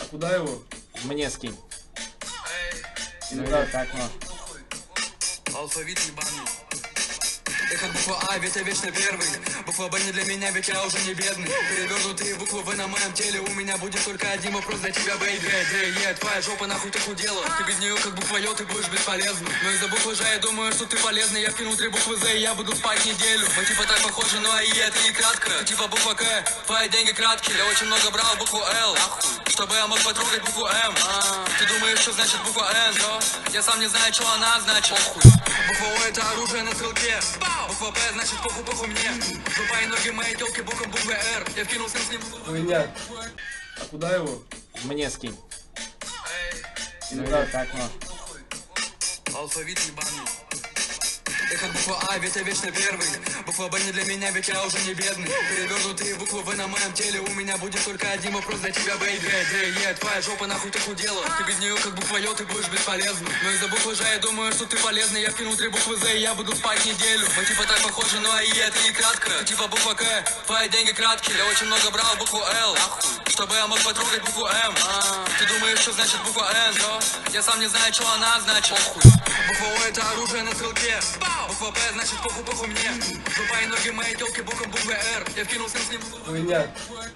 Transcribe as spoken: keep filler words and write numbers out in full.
Куда его? Мне скинь. Ну да, так, на. Алфавит ебаный. Я как буква А, ведь я вечно первый. Буква Б не для меня, ведь я уже не бедный. Перевернутые буквы В на моем теле. У меня будет только один вопрос для тебя, бейби. Эй, твоя жопа нахуй ты худела. Ты без нее как буква Ё, ты будешь бесполезным. Но из-за буквы Ж я думаю, что ты полезный. Я вкинул три буквы З, и я буду спать неделю. Мы типа так похожи, но и это не кратко. Ты типа буква К, твои деньги краткие. Я очень много брал букву Л, чтобы я мог потрогать букву М. Ты думаешь, что значит буква Н? Я сам не знаю, что она значит. Буква О это оружие на стрелке. Буква П значит похуй похуй мне. Жопа и ноги моей телки боком буквы Р. Я вкинулся с ним. Хуйня. А куда его? Мне скинь. Ну да, так, на. Алфавит ебаный. Я как буква А, ведь я вечно первый. Буква Б не для меня, ведь я уже не бедный. Перевернутые буквы В на моем теле. У меня будет только один вопрос для тебя, бейби. Эй, твоя жопа нахуй ты худела. Ты без нее как буква Ё, ты будешь бесполезным. Но из-за буквы Ж я думаю, что ты полезный. Я вкинул три буквы З, и я буду спать неделю. Мы типа так похожи, но и это не кратко. Ты типа буква К, твои деньги краткие. Я очень много брал букву Л, чтобы я мог потрогать букву М. Ты думаешь, что значит буква Н? Я сам не знаю, что она значит. Буква О это оружие на стрелке. Буква П значит похуй похуй мне. Жопа и ноги моей телки боком буквы Р. Я вкинулся с ним. Хуйня.